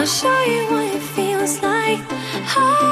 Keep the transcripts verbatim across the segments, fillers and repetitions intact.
show you what it feels like. Oh.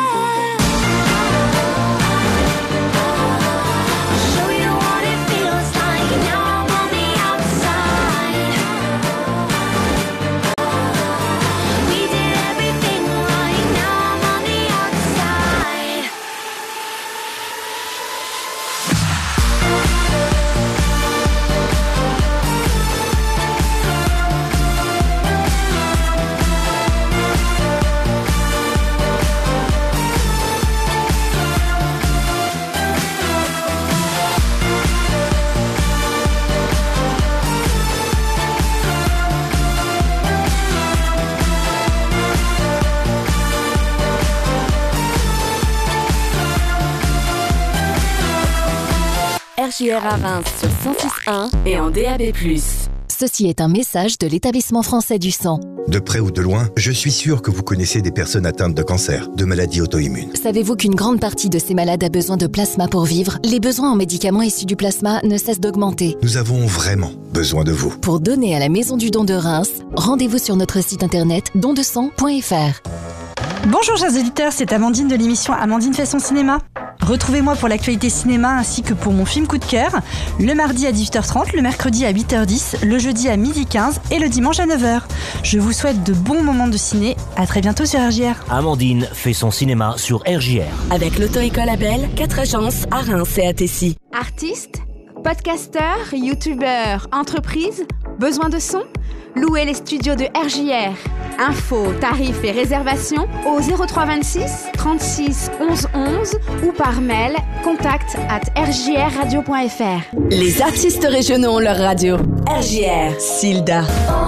R J R à Reims sur cent six point un et en D A B plus. Ceci est un message de l'Établissement français du sang. De près ou de loin, je suis sûr que vous connaissez des personnes atteintes de cancer, de maladies auto-immunes. Savez-vous qu'une grande partie de ces malades a besoin de plasma pour vivre ? Les besoins en médicaments issus du plasma ne cessent d'augmenter. Nous avons vraiment besoin de vous. Pour donner à la Maison du Don de Reims, rendez-vous sur notre site internet don de sang point f r. Bonjour chers auditeurs, c'est Amandine de l'émission Amandine fait son cinéma. Retrouvez-moi pour l'actualité cinéma ainsi que pour mon film coup de cœur, le mardi à dix-huit heures trente, le mercredi à huit heures dix, le jeudi à midi quinze et le dimanche à neuf heures. Je vous souhaite de bons moments de ciné, à très bientôt sur R J R. Amandine fait son cinéma sur R J R. Avec l'auto-école Abel, quatre agences à Reims et à Tessy. Artistes, podcasteurs, youtubeurs, entreprises, besoin de son ? Louez les studios de R J R. Infos, tarifs et réservations au zéro trois vingt-six trente-six onze onze ou par mail contact at r j r radio point f r. Les artistes régionaux ont leur radio. R J R, Silda.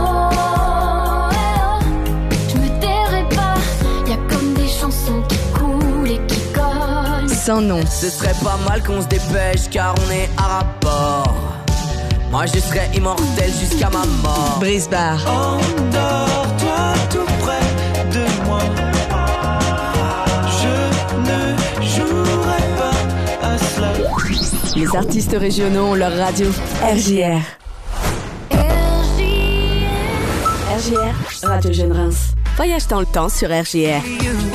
Je me tairai pas, y a comme des chansons qui coulent et qui cognent. Sans nom. Ce serait pas mal qu'on se dépêche car on est à rapport. Moi je serais immortel jusqu'à ma mort. Brisbard. Endors-toi tout près de moi. Je ne jouerai pas à cela. Les artistes régionaux ont leur radio. R J R. R J R J R, Radio Jeune Reims. Voyage dans le temps sur R J R.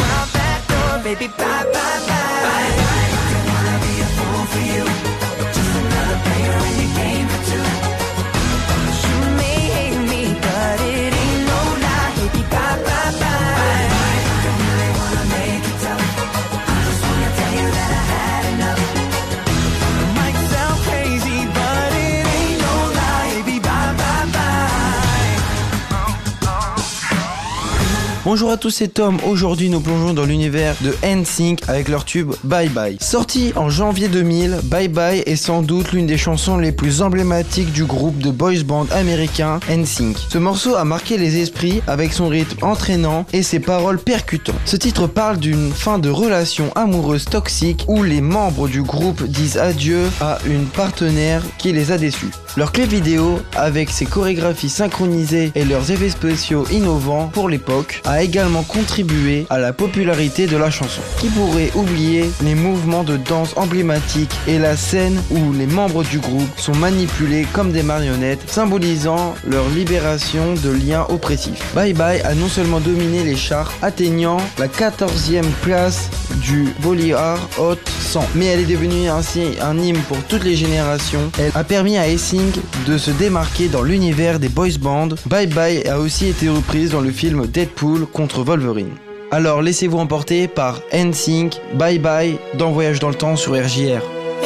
Bonjour à tous, c'est Tom. Aujourd'hui, nous plongeons dans l'univers de N Sync avec leur tube Bye Bye. Sorti en janvier deux mille, Bye Bye est sans doute l'une des chansons les plus emblématiques du groupe de boys band américain N Sync. Ce morceau a marqué les esprits avec son rythme entraînant et ses paroles percutantes. Ce titre parle d'une fin de relation amoureuse toxique où les membres du groupe disent adieu à une partenaire qui les a déçus. Leur clip vidéo, avec ses chorégraphies synchronisées et leurs effets spéciaux innovants pour l'époque, a également contribué à la popularité de la chanson. Qui pourrait oublier les mouvements de danse emblématiques et la scène où les membres du groupe sont manipulés comme des marionnettes, symbolisant leur libération de liens oppressifs. Bye Bye a non seulement dominé les charts, atteignant la quatorzième place du Billboard Hot cent, mais elle est devenue ainsi un hymne pour toutes les générations. Elle a permis à N Sync de se démarquer dans l'univers des boys bands. Bye Bye a aussi été reprise dans le film Deadpool contre Wolverine. Alors laissez-vous emporter par N Sync, Bye Bye dans Voyage dans le temps sur R J R.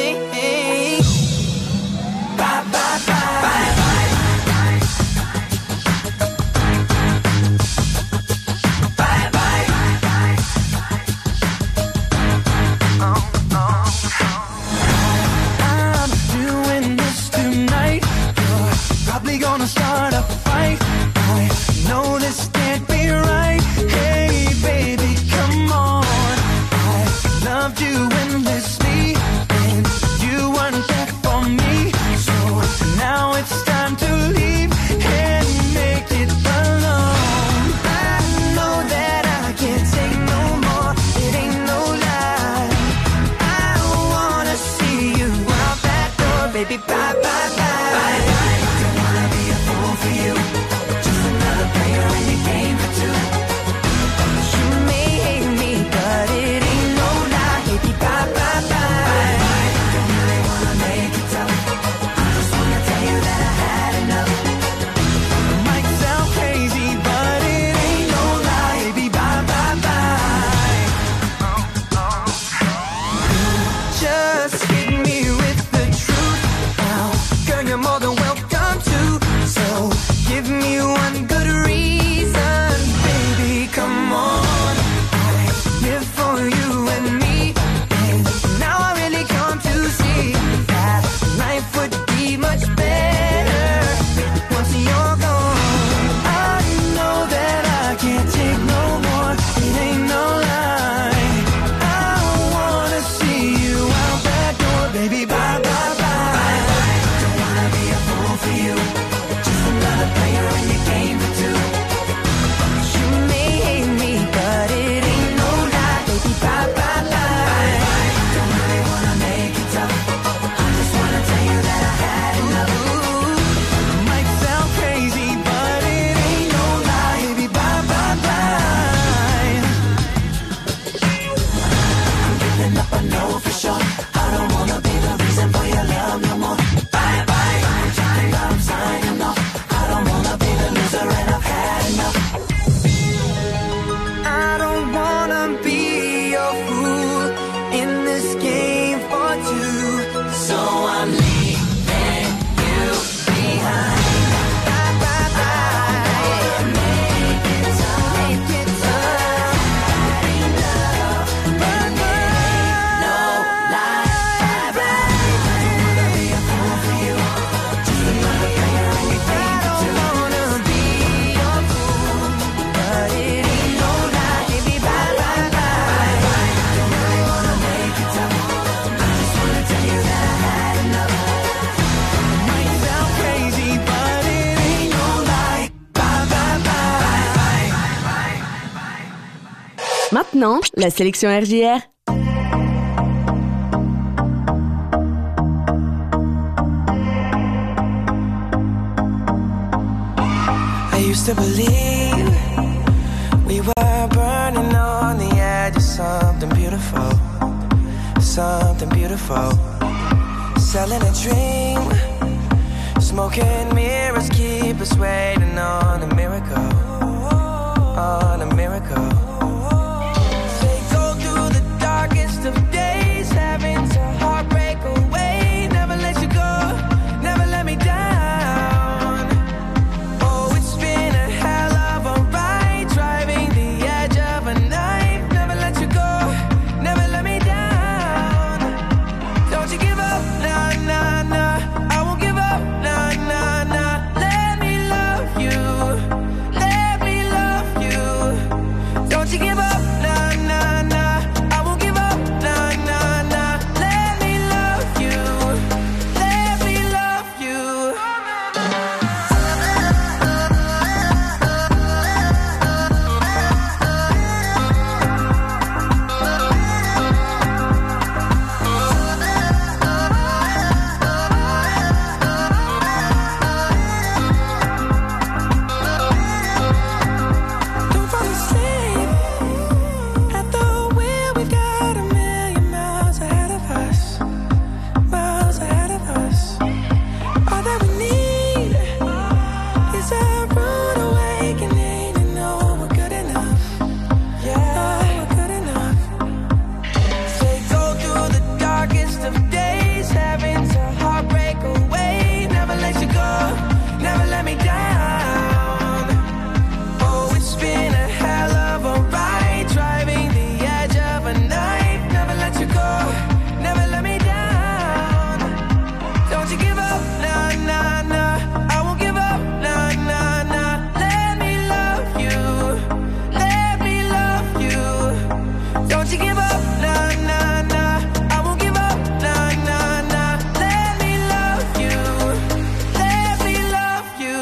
Gonna start a fight. I know this can't be right. Hey baby, come on. I loved you endlessly, and you weren't there for me. So now it's time to leave and make it alone. I know that I can't take no more. It ain't no lie. I wanna see you out that door, baby. Bye bye bye. Bye bye. For you, just another player in your game. Maintenant, la sélection R J R. I used to believe we were burning on the edge of something beautiful, something beautiful. Selling a dream, smoking mirrors keep us waiting on a miracle, on a miracle. They go through the darkest of days, having to heartbreak away. Never let you go, never let me down. Oh, it's been a hell of a ride, driving the edge of a knife. Never let you go, never let me down. Don't you give up, nah, nah, nah. I won't give up, nah, nah, nah. Let me love you, let me love you. Don't you give up, nah, nah, nah. I won't give up, nah, nah, nah. Let me love you, let me love you. Don't fall asleep at the wheel. We've got a million miles ahead of us, miles ahead of us. All that we need is a rude awakening to know we're good enough. Yeah, we're good enough. They go through the darkest of days, having to heartbreak away. Never let you go, never let me down. Oh, it's been a hell of a ride, driving the edge of a knife. Never let you go, never let me down. Don't you give up, nah, nah, nah. I won't give up, nah, nah, nah. Let me love you, let me love you. Don't you give up, nah, nah, nah. I won't give up, nah, nah, nah. Let me love you, let me love you.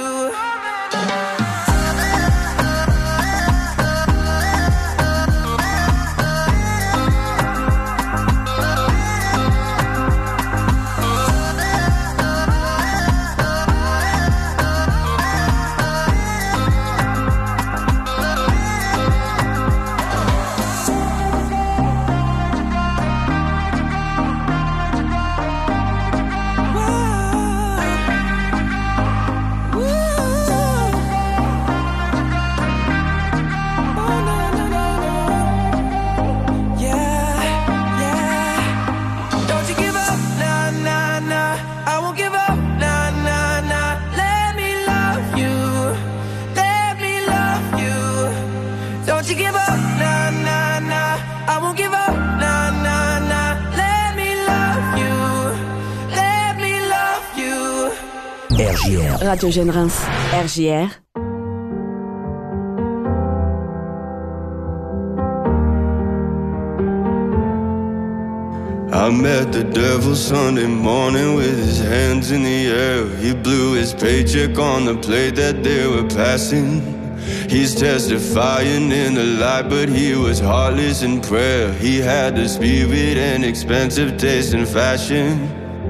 Don't you give up, nah, nah, nah. I won't give up, nah, nah, nah. Let me love you, let me love you. Don't you give up, nah, nah, nah. I won't give up, nah, nah, nah. Let me love you, let me love you. R J R. Radio Jeune Reims. R J R. I met the devil Sunday morning with his hands in the air. He blew his paycheck on the plate that they were passing. He's testifying in the light, but he was heartless in prayer. He had the spirit and expensive taste in fashion.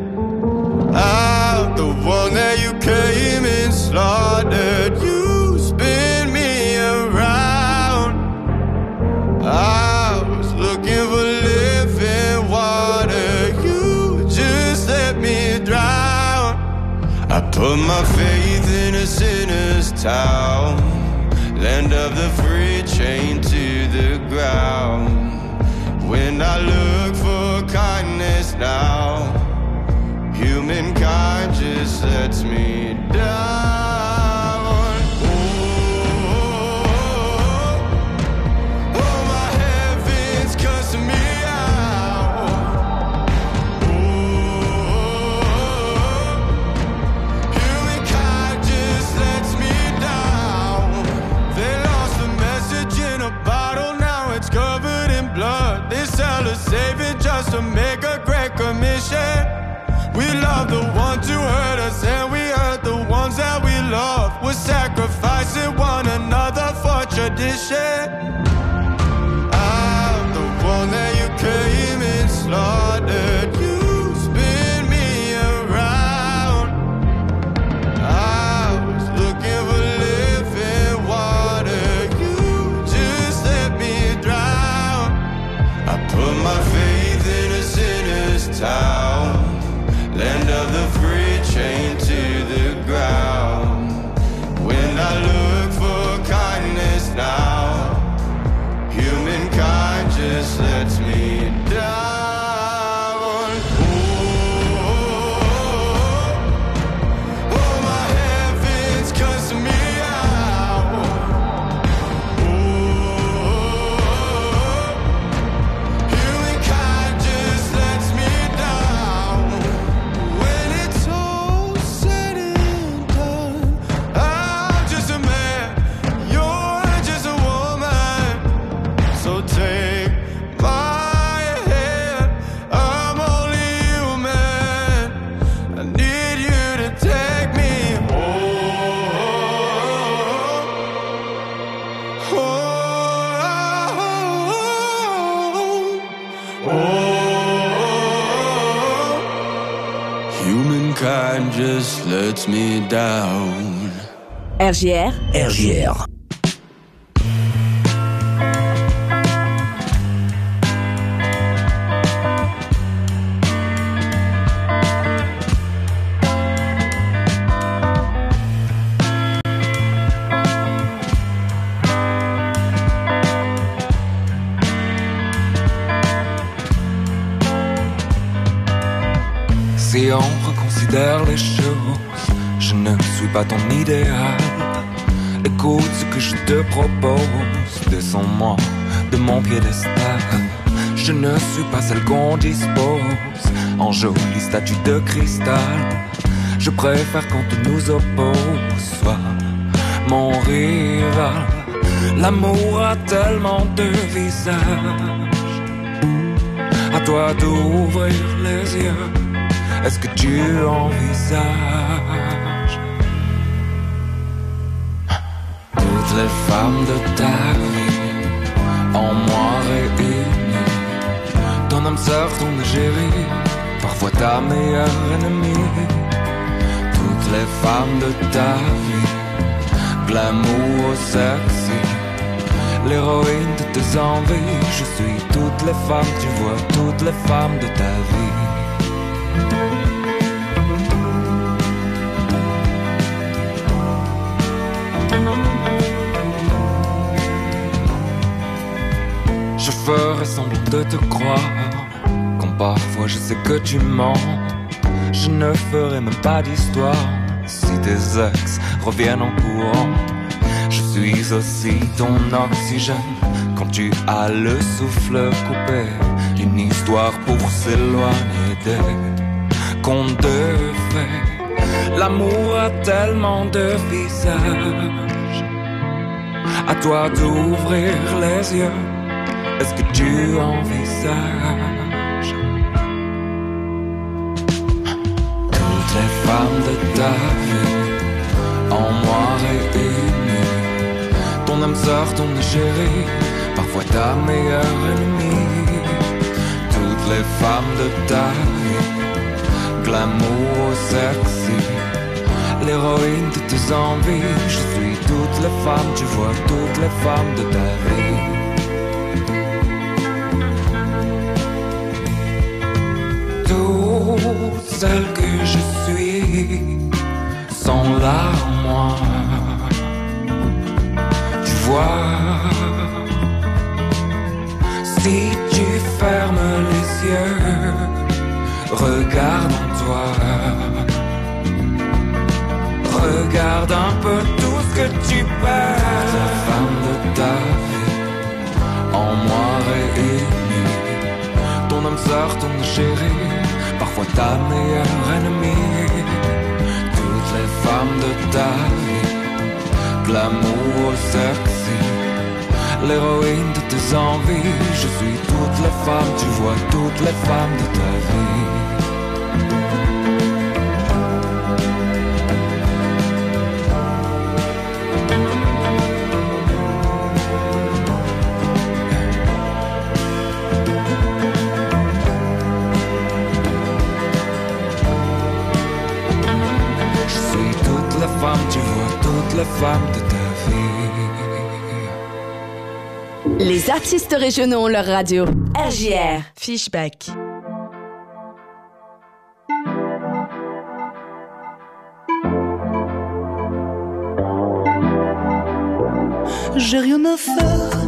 I'm the one that you came and slaughtered. You spin me around. I was looking for living water. You just let me drown. I put my faith in a sinner's town, land of the free, chained to the ground. When I look for kindness now, humankind just lets me down. Oh, oh, my heaven's cussing me out. Oh, humankind just lets me down. They lost the message in a bottle, now it's covered in blood. They sell a savior just to make a great commission. We love the ones who hurt us, and we hurt the ones that we love. We're sacrificing one another for tradition. I just lets me down. R J R. R J R. Si on reconsidère les choses, je ne suis pas ton idéal. Écoute ce que je te propose, descends-moi de mon piédestal. Je ne suis pas celle qu'on dispose en jolie statue de cristal. Je préfère quand on nous oppose, soit mon rival. L'amour a tellement de visages, à toi d'ouvrir les yeux. Est-ce que tu envisages toutes les femmes de ta vie en moi réunies? Ton âme sœur, ton égérie, parfois ta meilleure ennemie. Toutes les femmes de ta vie, glamour sexy, l'héroïne de tes envies. Je suis toutes les femmes, tu vois, toutes les femmes de ta vie. Je ferai semblant de te croire, quand parfois je sais que tu mens. Je ne ferai même pas d'histoire si tes ex reviennent en courant. Je suis aussi ton oxygène quand tu as le souffle coupé. Une histoire pour s'éloigner des contes de fées. L'amour a tellement de visages, à toi d'ouvrir les yeux. Est-ce que tu envisages toutes les femmes de ta vie en moi réunies? Ton âme sœur, ton égérie, parfois ta meilleure ennemie. Toutes les femmes de ta vie, glamour sexy, l'héroïne de tes envies. Je suis toutes les femmes, tu vois, toutes les femmes de ta vie. Toutes celles que je suis sont là en moi. Tu vois, si tu fermes les yeux, regarde en toi. Regarde un peu tout ce que tu perds. La femme de ta vie en moi réunie. Ton âme sœur, ton chéri, parfois ta meilleure ennemie. Toutes les femmes de ta vie, glamour sexy, l'héroïne de tes envies. Je suis toutes les femmes, tu vois, toutes les femmes de ta vie. Tu vois toutes les femmes de ta vie. Les artistes régionaux ont leur radio. R J R. Fishback. J'ai rien à faire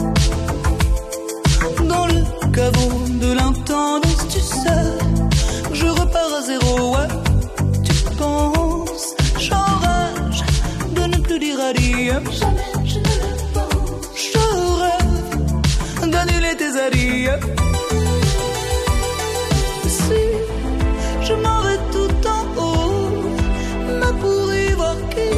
dans le caveau de l'intendance, tu sais. Je repars à zéro, ouais, tu penses. J'enrage de ne plus dire adieu. Jamais je ne le pense. Je rêve d'annuler tes adieux. Si je m'en vais tout en haut, mais pour y voir qui?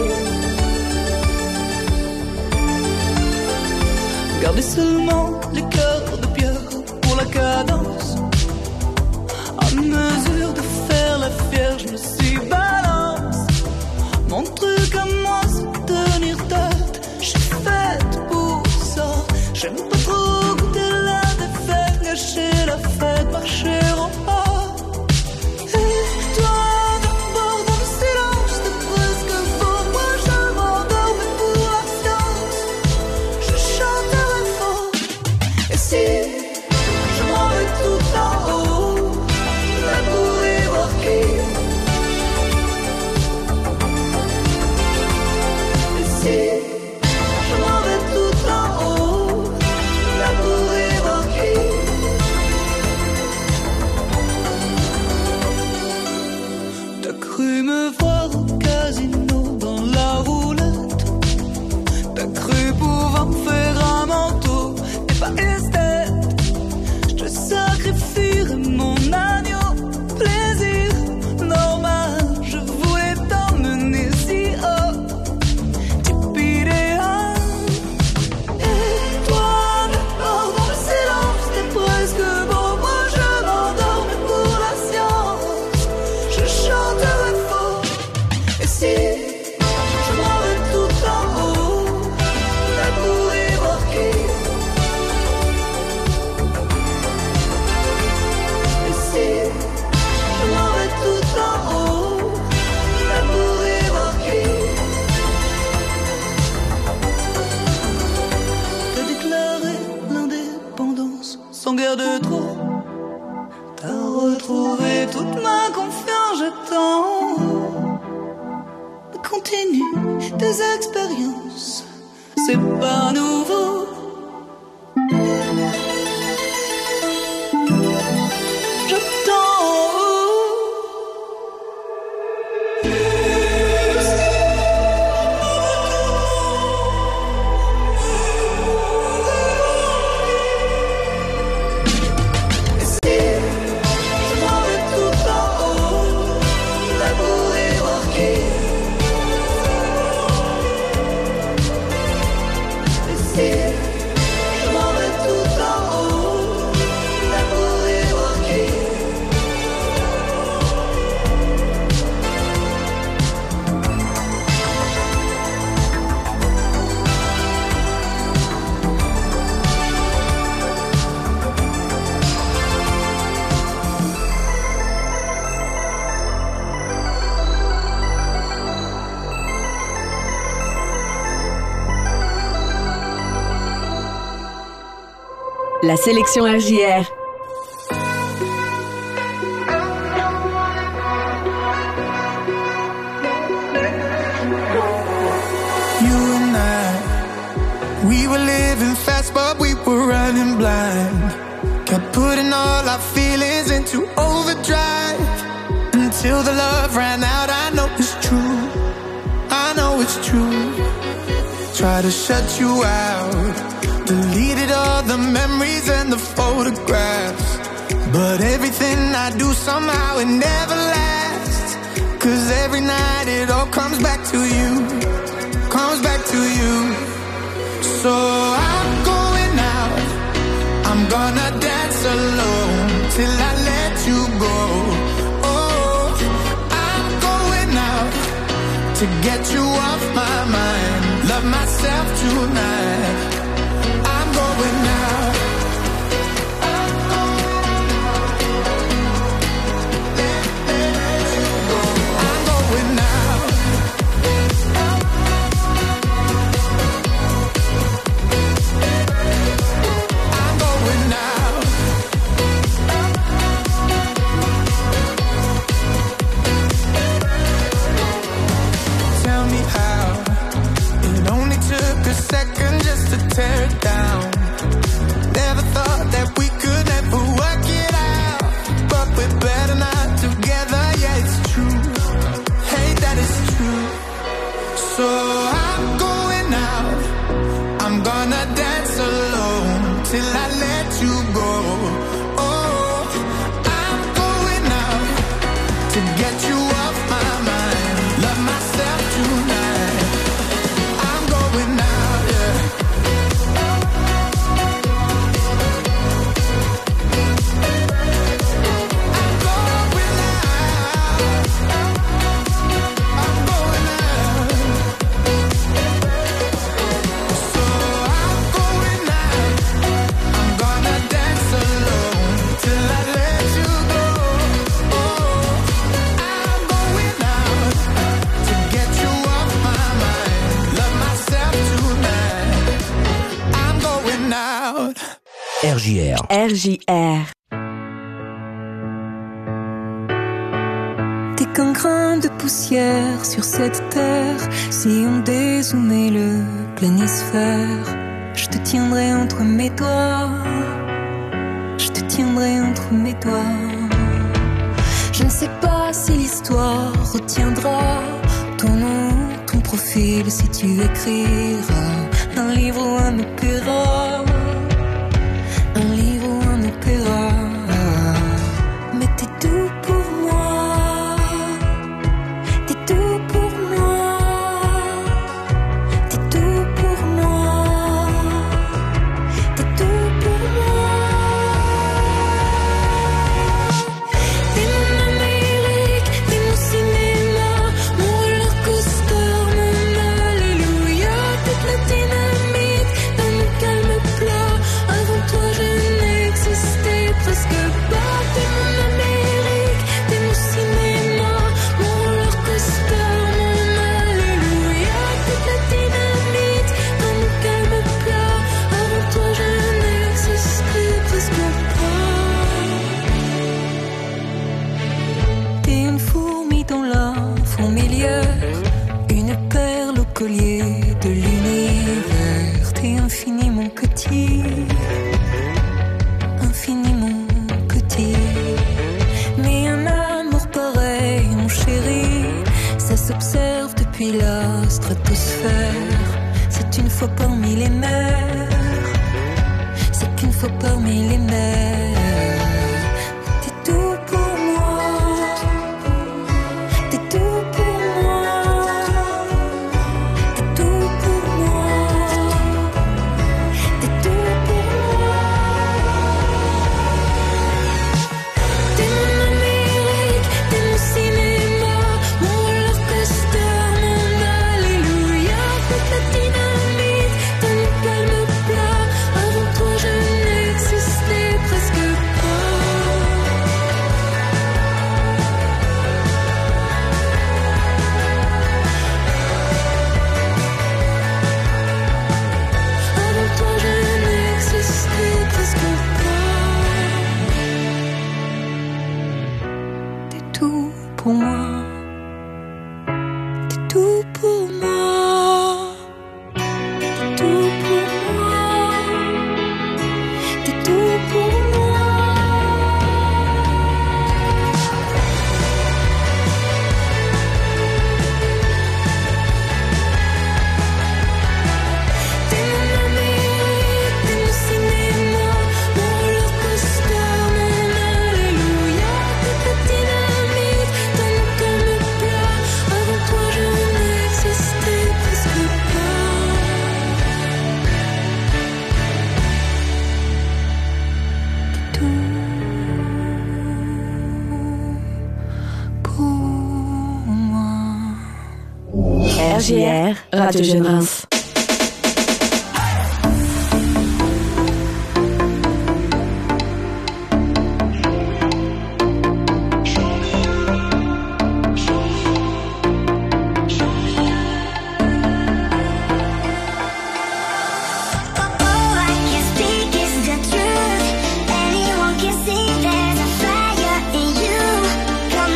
Gardez seulement les cœurs de pierre pour la cadence. À mesure de faire la fière, je me suis balance. Mon truc à moi, c'est tenir tête. Je suis faite pour ça. J'aime pas trop goûter la défaite, gâcher la fête, marcher en pas. Et toi, d'abord dans le silence. faire de trop. T'as retrouvé toute ma confiance, j'attends. Continue tes expériences, c'est pas nouveau. La sélection R J R. You and I, we were living fast, but we were running blind. Kept putting all our feelings into overdrive until the love ran out. I know it's true. I know it's true. Try to shut you out. Deleted all the memories and the photographs, but everything I do somehow it never lasts. Cause every night it all comes back to you, comes back to you. So I'm going out, I'm gonna dance alone till I let you go. Oh, I'm going out to get you off my mind. Love myself tonight. Going out. I'm going out. I'm going out. Tell me how. It only took a second just to tear it down. Never thought that we could ever work it out, but we're better not together, yeah, it's true. Hey, that is true. So I'm going out, I'm gonna dance alone till I let you go. Oh, I'm going out to get you off my mind. Love myself tonight. I'm going out, yeah. R J R. R J R. T'es qu'un grain de poussière sur cette terre. Si on dézoomait le planisphère, je te tiendrai entre mes doigts. Je te tiendrai entre mes doigts. Je ne sais pas si l'histoire retiendra ton nom, ton profil, si tu écriras un livre ou un opéra. Un livre ou un opéra. Mais t'es tout pour moi. T'es tout pour moi. T'es tout pour moi. T'es tout pour moi. T'es mon Amérique, t'es mon cinéma, mon roller coaster, mon alléluia. Toute la dynamite dans mon calme collier de l'univers. T'es infiniment petit, infiniment petit. Mais un amour pareil, mon chéri, ça s'observe depuis la stratosphère. C'est une fois parmi les mers, c'est qu'une fois parmi les mers. T'es tout pour moi, t'es tout pour moi, t'es tout pour moi, t'es tout pour moi. T'es mon Amérique, t'es mon cinéma, mon roller coaster, mon alléluia. Toute la dynamite de mon calme plat. Avant toi je n'existais presque pas. Avant toi je n'existais presque pas. T'es tout pour moi, t'es tout pour moi, t'es tout pour moi, t'es tout pour moi. T'es mon Amérique, t'es mon cinéma, mon roller coaster, mon alléluia. Toute la dynamite de mon calme plat. Avant toi je n'existais presque pas. T'es tout pour moi. R J R, Radio Jeune Reims.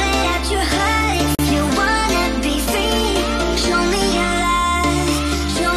Show me your light, show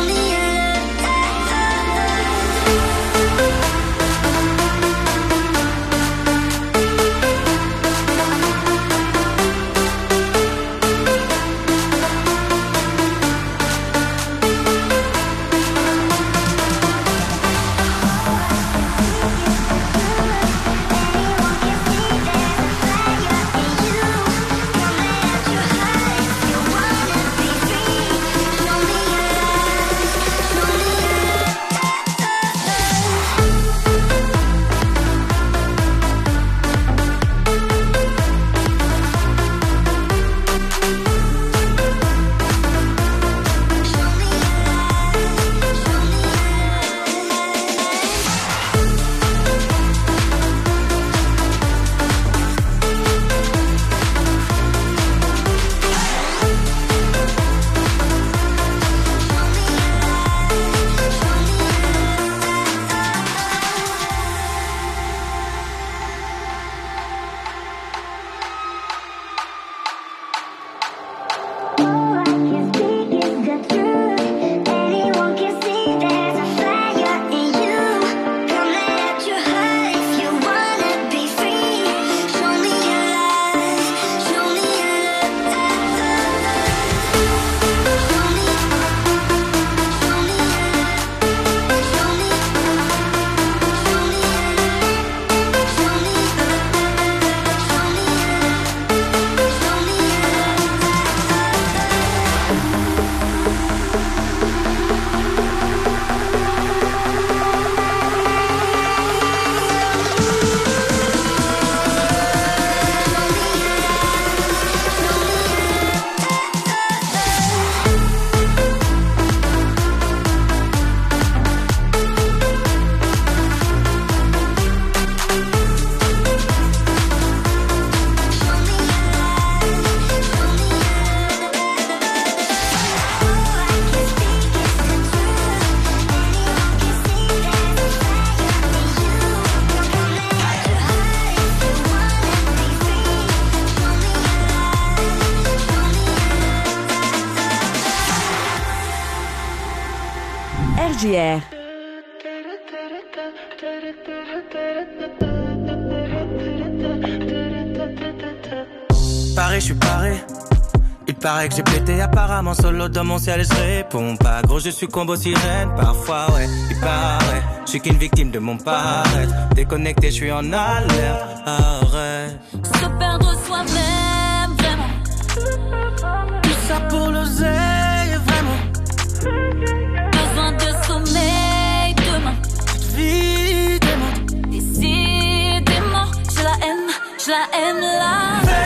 R J R. Pareil, je suis paré. Il paraît que j'ai pété apparemment solo dans mon ciel et je réponds pas. Gros, je suis combo sirène, parfois ouais, il paraît. Je suis qu'une victime de mon paraître. Déconnecté, je suis en alerte. Arrête. Se perdre soi-même, vraiment. Tout ça pour l'oseille, vraiment. Besoin de sommeil demain. Évidemment. Décidément, je la aime, je la aime là.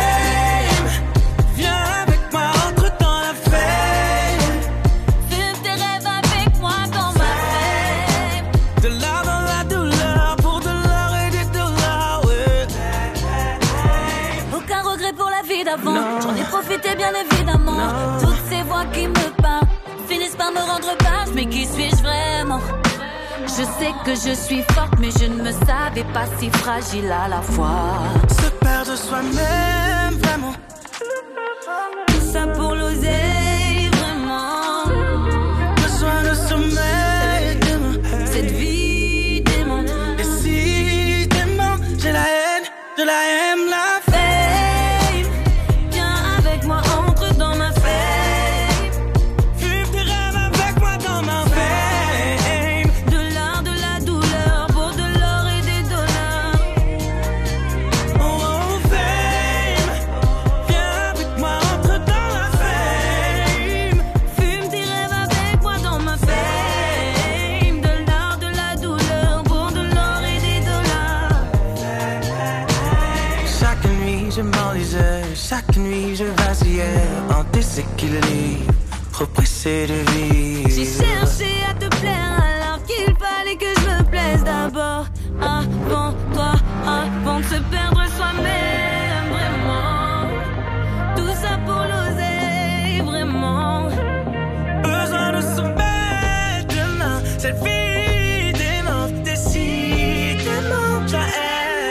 J'en ai profité bien évidemment. Non. Toutes ces voix qui me parlent finissent par me rendre pâle. Mais qui suis-je vraiment? Je sais que je suis forte, mais je ne me savais pas si fragile à la fois. Se perdre soi-même, vraiment. Tout ça pour l'oseille, vraiment. Besoin de sommeil, demain. Cette vie dément. Décidément, j'ai la haine, je la aime, la chaque nuit je vacillais en déséquilibre, trop pressé de vivre. J'ai cherché à te plaire alors qu'il fallait que je me plaise d'abord. Avant toi, avant de se perdre soi-même, vraiment. Tout ça pour l'oseille, vraiment. Besoin de sommeil demain, cette vie dément, décidément, je aime.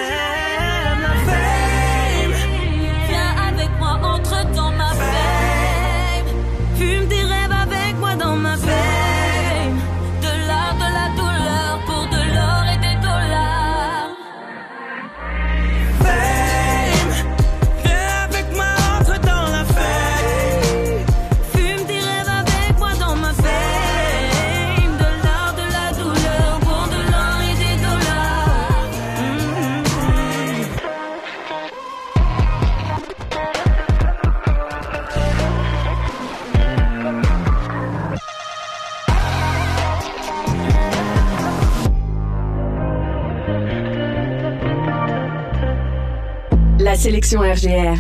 La sélection R G R.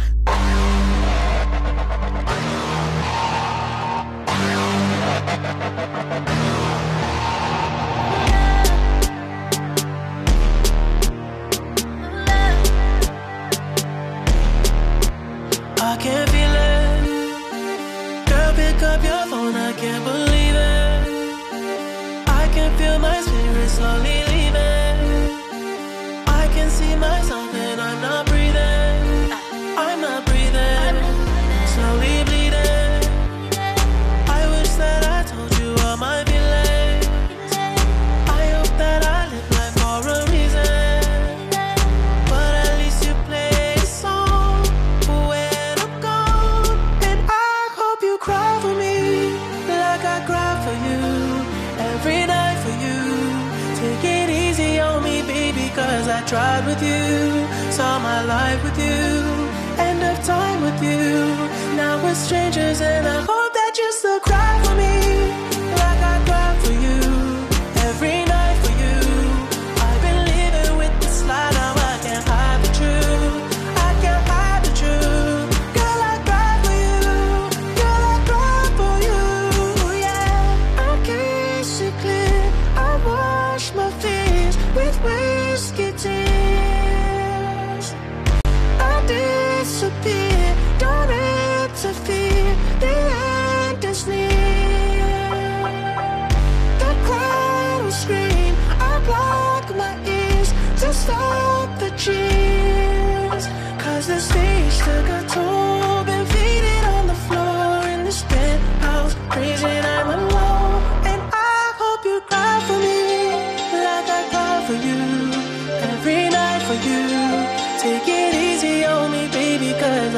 I can't feel it. Girl, pick up your phone, I can't believe it. I can feel my spirit slowly leaving. I can see myself and I'm not breathing. I'm not breathing. Slowly bleeding. I wish that I told you all my feelings. I hope that I live life for a reason. But at least you play a song for when I'm gone. And I hope you cry for me like I cry for you. Every night for you. Take it easy on me, baby, cause I tried with you. Saw my life with you. End of time with you. Now we're strangers and I hope that you still cry for me like I cry for you. Every night for you. I've been living with this lie, now I can't hide the truth. I can't hide the truth. Girl, I cry for you. Girl, I cry for you. Yeah, I kiss it clear. I wash my fears with whiskey tears. I disappear, don't interfere. The end is near. The crowd will scream. I block my ears to stop the cheers. Cause the stage took a toll. Been faded on the floor in this penthouse. Crazy and I'm alone. And I hope you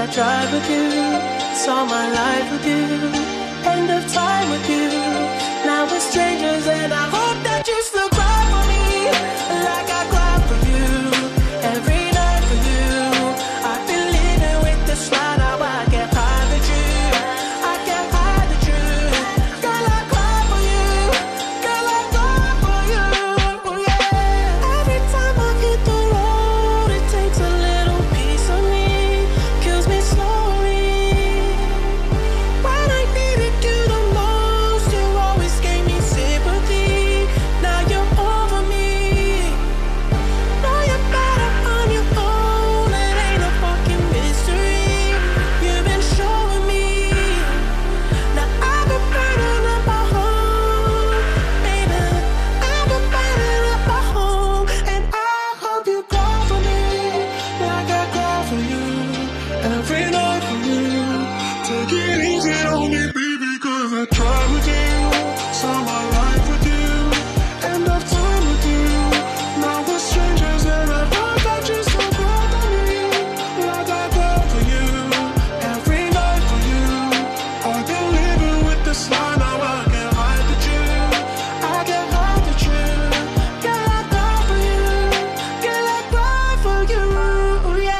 I tried with you, saw my life with you, end of time with you. Now we're strangers and I hope that you still cry for me like I cry for you every night for you. I've been living with this lie, now I can't hide the truth. I can't hide the truth. Girl, I cry for you. Girl, I cry for you. Yeah. Every time I hit the road, it takes a little piece of me, kills me slowly. When I needed you the most, you always gave me sympathy. Now you're over me. Now you're better on your own. It ain't a fucking mystery. You've been showing me. Now I've been burning up my home, baby. I've been burning up my home, and I hope you call for me like I call for you every night for you. Take it easy on me, baby, 'cause I tried with you, saw my life with you, end of time with you. Now we're strangers and I hope that you still call for me like I call for you every night for you. I've been living with this lie, now I can't hide the truth. I can't hide the truth. Girl, I cry for you. Girl, I cry for you. Yeah.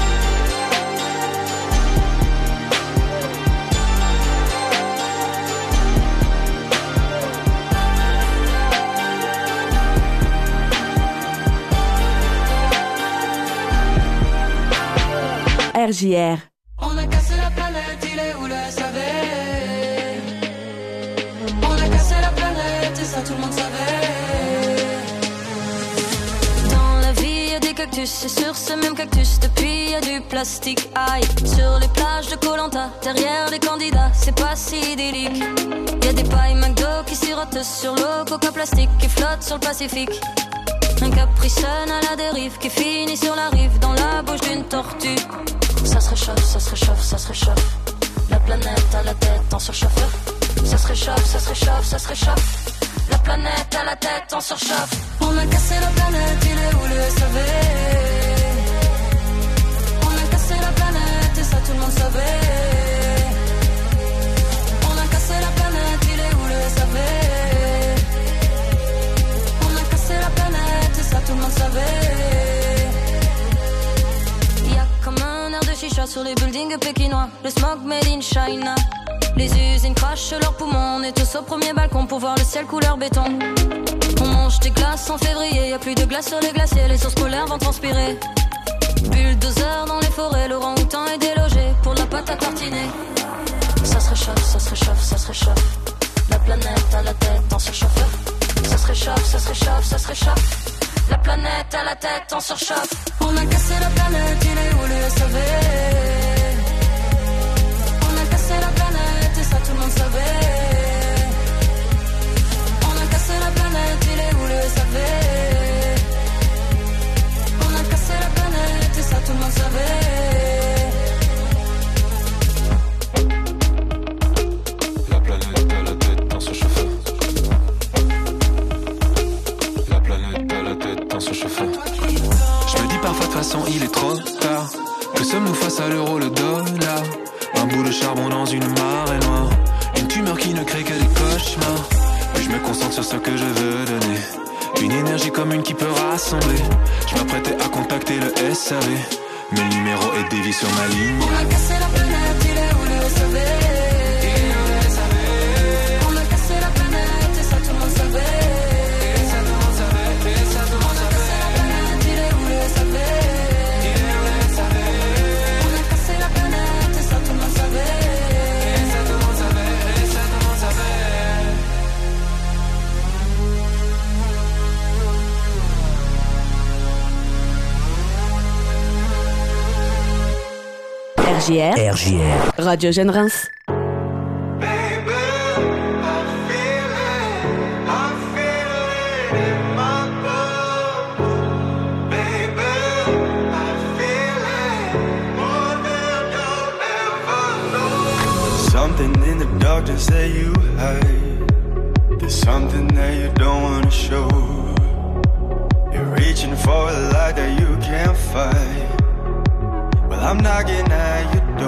R J R. On a cassé la planète, il est où le savait. On a cassé la planète et ça tout le monde savait. Dans la vie y a des cactus et sur ce même cactus depuis y a du plastique. Aïe, sur les plages de Koh Lanta, derrière les candidats, c'est pas si idyllique. Y a des pailles McDo qui sirotent sur l'eau, coca plastique qui flotte sur le Pacifique. Un Capri Sun à la dérive qui finit sur la rive dans la bouche d'une tortue. Ça se réchauffe, ça se réchauffe, ça se réchauffe. La planète à la tête en surchauffe. Ça se réchauffe, ça se réchauffe, ça se réchauffe. La planète à la tête en surchauffe. On a cassé la planète, il est où le savait. On a cassé la planète et ça tout le monde savait. On a cassé la planète, il est où le savait. On a cassé la planète et ça tout le monde savait. Y'a comme un air de chicha sur les buildings pékinois. Le smog made in China. Les usines crachent leurs poumons. On est tous au premier balcon pour voir le ciel couleur béton. On mange des glaces en février. Y'a plus de glace sur les glaciers. Les ours polaires vont transpirer. Bulldozer dans les forêts. L'orang-outan est délogé pour la pâte à tartiner. Ça se réchauffe, ça se réchauffe, ça se réchauffe. La planète à la tête en surchauffe. Ça se réchauffe, ça se réchauffe, ça se réchauffe. La planète à la tête en surchauffe. On a cassé la planète, il est où le savait. On a cassé la planète et ça tout le monde savait. On a cassé la planète, il est où le savait. On a cassé la planète et ça tout le monde savait. La planète à la tête dans ce chauffeur. La planète à la tête dans ce chauffeur. Je me dis parfois de façon il est trop tard. Que sommes-nous face à l'euro, le dollar? Un bout de charbon dans une marée noire. Une tumeur qui ne crée que des cauchemars. Puis je me concentre sur ce que je veux donner. Une énergie commune qui peut rassembler. Je m'apprêtais à contacter le S A V. Mais le numéro est dévié sur ma ligne. On a cassé la planète, il est où le savait. On a cassé la planète et ça tout le monde savait. Et ça tout le monde savait. Et ça tout le monde savait. On a cassé la planète, il est où le savait. Il est où le savait. On a cassé la planète et ça tout le monde savait. Et ça tout le monde savait. Et ça tout le monde savait. R J R. R J R. Radio Jeune Reims. Something in the dark just say you hide. There's something that you don't wanna show. You're reaching for a light that you can't fight. Well, I'm knocking at your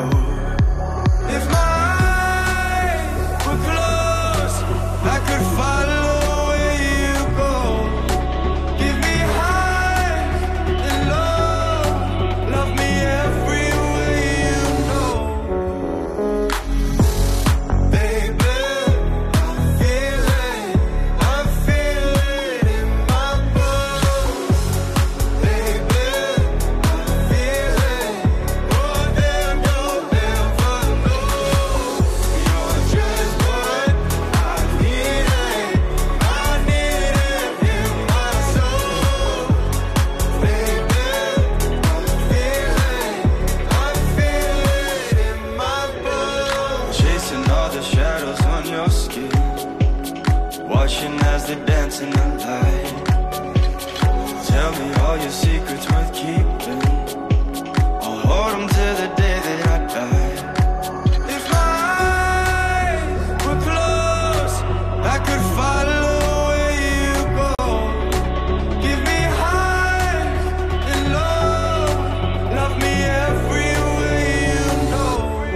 watching as they dance in the light. Tell me all your secrets worth keeping. I'll hold them till the day that I die. If my eyes were closed, I could follow where you go. Give me highs and lows, love me every way you know.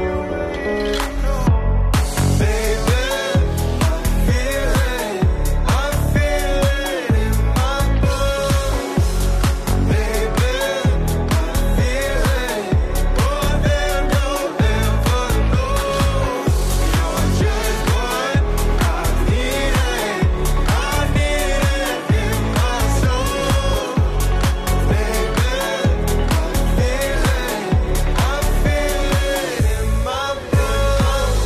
Baby, I feel it, I feel it in my bones. Baby, I feel it, more than you'll ever know. You're just what I needed, I needed in my soul. Baby, I feel it, I feel it in my bones.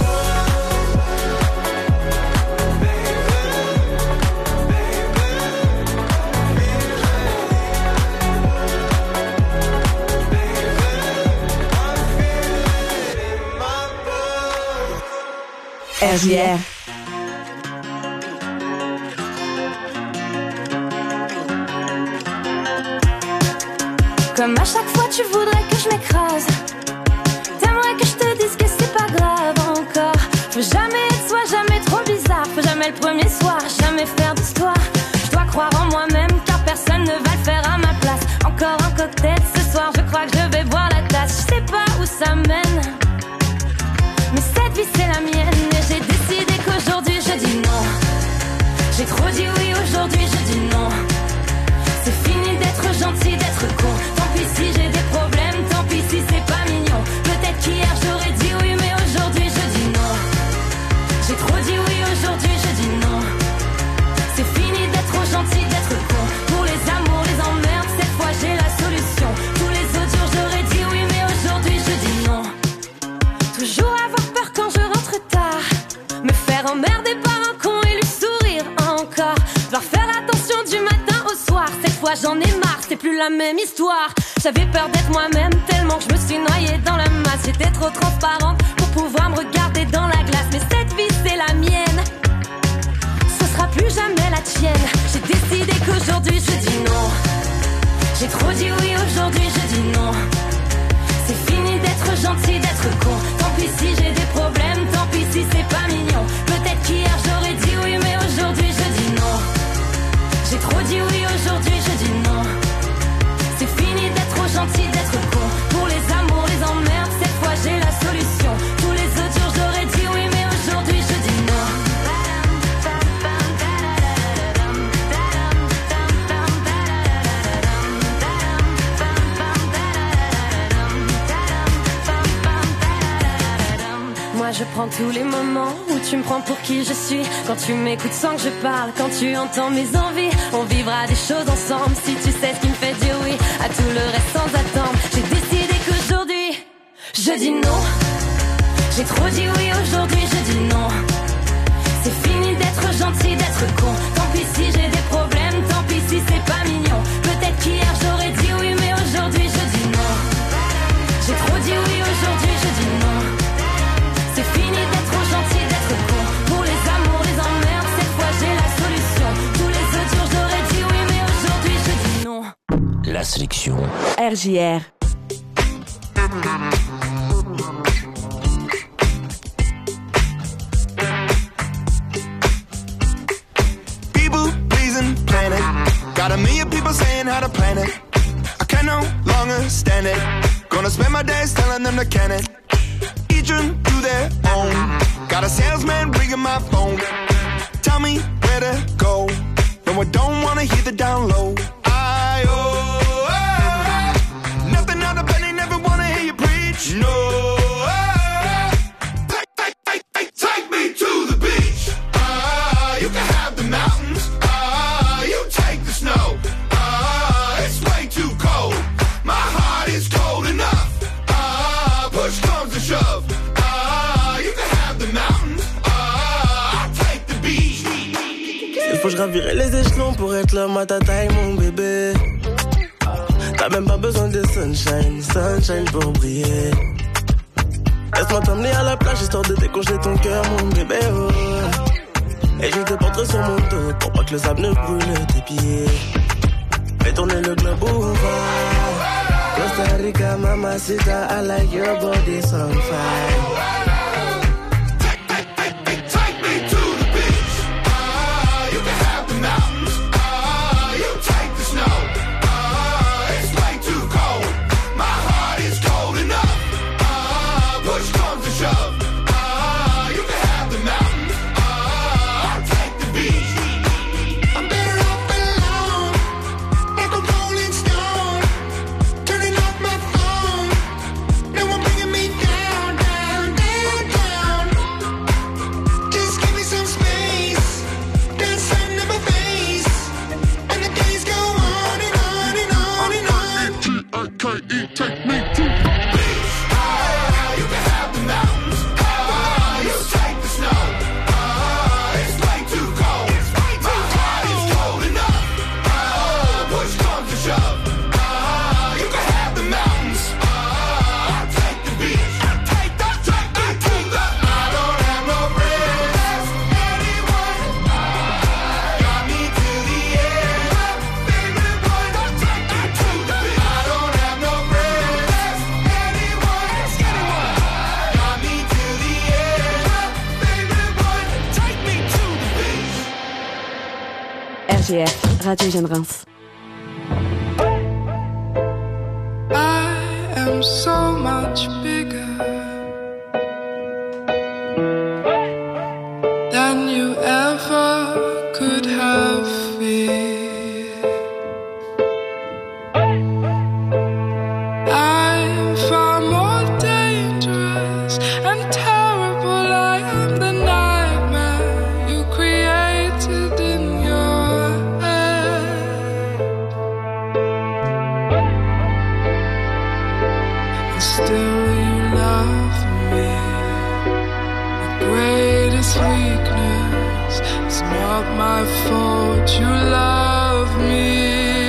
R J R. Comme à chaque fois tu voudrais que je m'écrase. T'aimerais que je te dise que c'est pas grave encore. Faut jamais être soi, jamais trop bizarre. Faut jamais le premier soir, jamais faire d'histoire. Je dois croire en moi-même car personne ne va le faire à ma place. Encore un cocktail ce soir, je crois que je vais boire la tasse. Je sais pas où ça mène, mais cette vie c'est la mienne. Et j'ai décidé qu'aujourd'hui je dis non. J'ai trop dit oui, aujourd'hui je dis non. C'est fini d'être gentil, d'être con. Tant pis si j'ai des problèmes, tant pis si c'est pas mignon. Peut-être qu'hier j'aurais dit oui, mais aujourd'hui je dis non. J'ai trop dit oui, aujourd'hui je dis non. C'est fini d'être gentil, d'être con. Pour les amours, les emmerdes, cette fois j'ai la solution. Tous les autres jours j'aurais dit oui, mais aujourd'hui je dis non. Toujours avoir peur quand je rentre tard, me faire emmerder par un con et lui sourire encore. Devoir faire attention du matin au soir. Cette fois j'en ai marre, c'est plus la même histoire. J'avais peur d'être moi-même tellement que je me suis noyée dans la masse. J'étais trop transparente pour pouvoir me regarder dans la glace. Mais cette vie c'est la mienne, ce sera plus jamais la tienne. J'ai décidé qu'aujourd'hui je dis non. J'ai trop dit oui, aujourd'hui je dis non. C'est fini d'être gentil, d'être con. Tant pis si j'ai des problèmes, tant pis si c'est pas mignon. Peut-être qu'hier j'aurais dit oui, mais aujourd'hui je dis non. J'ai trop dit oui, aujourd'hui je dis non. C'est fini d'être gentil, d'être con. Pour les amours, les emmerdes, cette fois j'ai la solution. Tous les autres jours j'aurais dit oui, mais aujourd'hui je dis non. Moi je prends tous les moments où tu me prends pour qui je suis. Quand tu m'écoutes sans que je parle, quand tu entends mes envies. On vivra des choses ensemble si tu sais ce qui me fait dire oui à tout le reste sans attendre. J'ai décidé qu'aujourd'hui je dis non. J'ai trop dit oui, aujourd'hui je dis non. C'est fini d'être gentil, d'être con. Tant pis si j'ai des problèmes, tant pis si c'est pas mignon. Peut-être qu'hier j'aurais dit oui, mais aujourd'hui je dis non. J'ai trop dit oui, aujourd'hui je dis non. C'est fini d'être gentil, d'être con. Pour les amours, les emmerdes, cette fois j'ai la solution. Tous les autres jours j'aurais dit oui, mais aujourd'hui je dis non. La sélection R J R. People pleasing planet. Got a million people saying how to plan it. I can no longer stand it. Gonna spend my days telling them to can it. Each one do their own. Got a salesman ringing my phone. Tell me where to go. No, I don't wanna hear the down low. I oh, oh, nothing out of bed, they never wanna hear you preach. No, oh, take, take, take, take, take me to the beach. Ah, you can have the mountains. Ah, you take the snow. Ah, it's way too cold. My heart is cold enough. Ah, push comes to shove. Ah, you can have the mountains. Ah, I'll take the beach. Il faut que je gravirais les échelons pour être l'homme à ta taille, mon bébé. T'as même pas besoin de sunshine, sunshine pour briller. Laisse-moi t'emmener à la plage histoire de décongeler ton cœur, mon bébé. Oh. Et j'ai des portraits sur mon dos pour pas que le sable ne brûle tes pieds. Fais tourner le globe ouvert. Costa Rica, mamacita, I like your body's on fire. R G R, Radio Jeune Reims. I am so much bigger than you ever could have feared. I'm far more dangerous and terrible. I am the nightmare you created in your head. And still you love me. The greatest weakness is not my fault. You love me.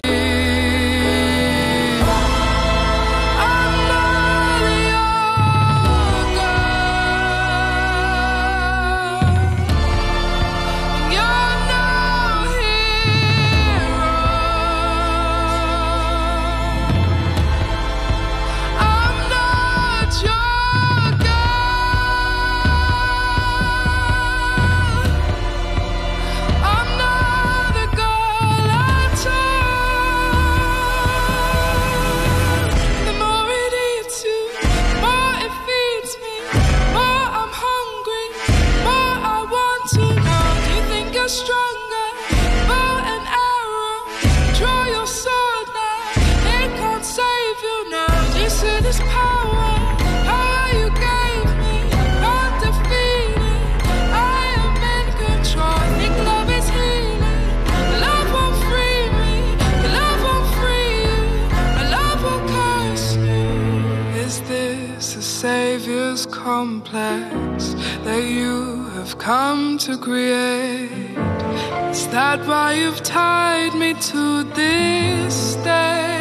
Complex that you have come to create. Is that why you've tied me to this day?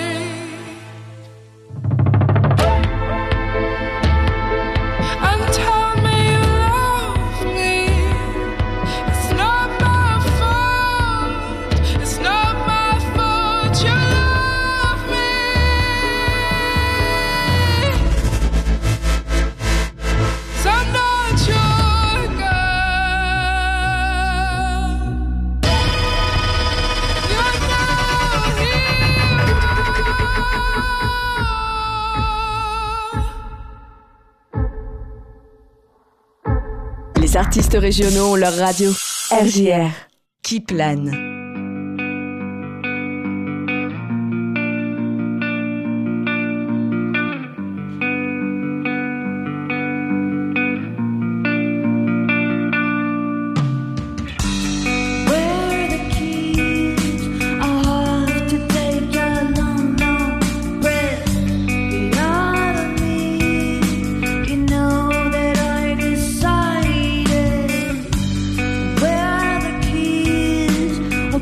And tell me you love me. It's not my fault. It's not my fault. You love me. I'm not your girl. You're no hero. Les artistes régionaux ont leur radio. R J R. Qui plane. Where are the keys?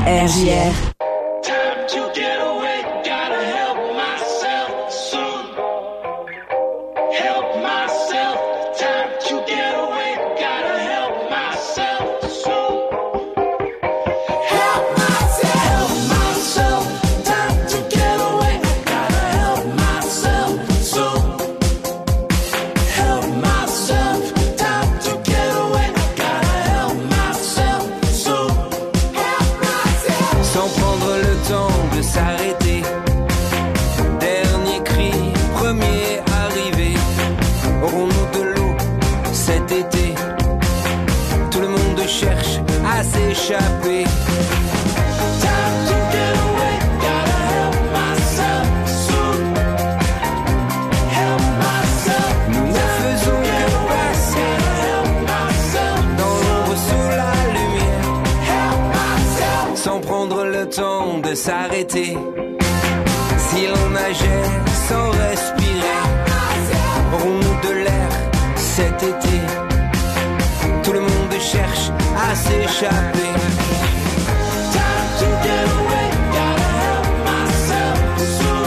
R J R. Time to get away, gotta help myself soon. Help myself, time to get away, gotta help myself soon. Help myself, help myself, time to get away, gotta help myself soon. Help myself, time to get away, gotta help myself soon. Help myself. Sans prendre le temps de s'arrêter. Dernier cri, premier arrivé. Aurons-nous de l'eau cet été? Tout le monde cherche à s'échapper. Time to get away, gotta help myself soon. Help myself. Nous ne faisons que passer dans l'ombre sous la lumière. Help myself. Sans prendre le temps de s'arrêter. Si l'on nageait sans respirer, aurons-nous de l'air cet été? Tout le monde cherche à s'échapper. Time to get away, gotta help myself soon.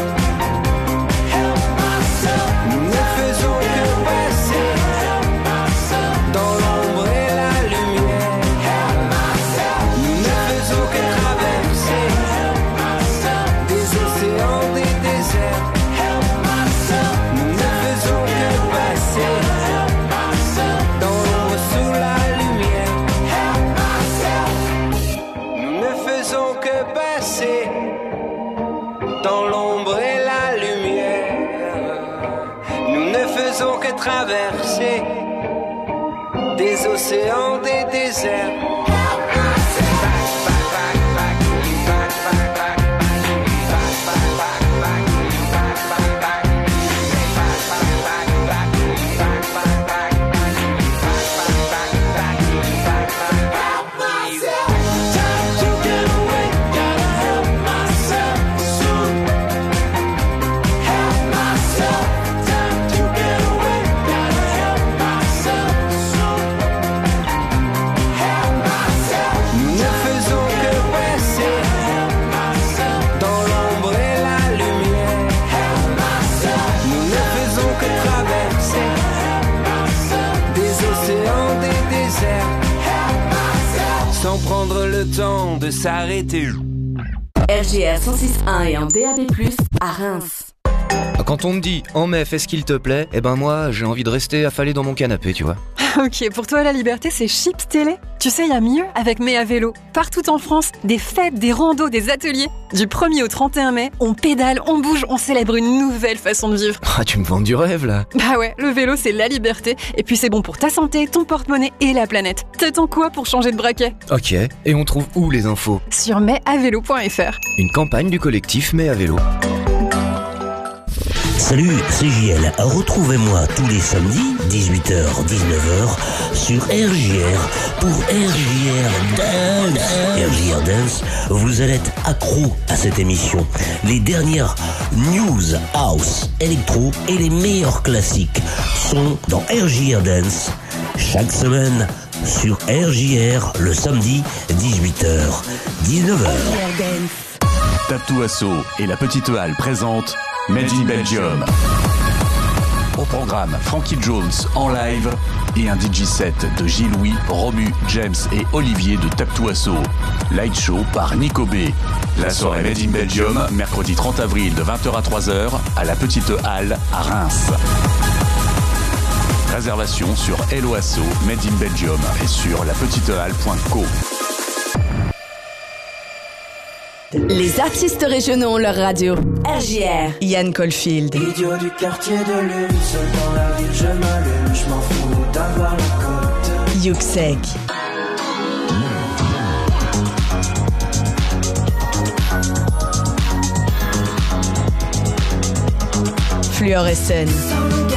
Help myself. Nous ne faisons que passer dans l'ombre et la lumière. Help myself. Nous ne faisons que traverser des océans, des déserts. Help myself. Nous ne faisons que passer dans l'ombre sous la lumière. Help myself. Nous ne faisons que passer dans l'ombre et la lumière. Nous ne faisons que traverser des océans, des déserts. Time to get away, gotta help myself soon. Help myself. Time to get away, gotta help myself soon. Help myself. Nous ne faisons que passer dans l'ombre et la lumière. Help myself. Nous ne faisons que traverser des océans, des déserts. Help myself. Sans prendre le temps de s'arrêter. R J R cent six point un et en D A B plus, à Reims. Quand on me dit « en mai, fais ce qu'il te plaît », eh ben moi, j'ai envie de rester affalé dans mon canapé, tu vois. Ok, pour toi la liberté c'est Chips Télé. Tu sais, il y a mieux avec Mai à vélo. Partout en France, des fêtes, des randos, des ateliers. Du premier au trente et un mai, on pédale, on bouge, on célèbre une nouvelle façon de vivre. Ah, tu me vends du rêve là. Bah ouais, le vélo c'est la liberté. Et puis c'est bon pour ta santé, ton porte-monnaie et la planète. T'attends quoi pour changer de braquet? Ok, et on trouve où les infos? Sur mai à vélo point F R. Une campagne du collectif Mai à vélo. Salut, c'est J L. Retrouvez-moi tous les samedis, dix-huit heures dix-neuf heures, sur R J R pour R J R Dance. R J R Dance, vous allez être accro à cette émission. Les dernières news, house, électro et les meilleurs classiques sont dans R J R Dance. Chaque semaine sur R J R, le samedi, dix-huit heures dix-neuf heures. Taptou Asso et la Petite Halle présentent Made in Belgium. Au programme, Frankie Jones en live et un D J set de Gilles Louis, Romu, James et Olivier de Taptou Asso. Light show par Nico B. La soirée Made in Belgium, mercredi trente avril de vingt heures à trois heures à la Petite Halle à Reims. Réservation sur Hello Asso, Made in Belgium et sur la petite halle point co. Les artistes régionaux ont leur radio. R J R. Yann Caulfield. Idiot du quartier de lune, seul dans la ville je m'allume, je m'en fous d'avoir la cote. Yuxek. Fluorescent.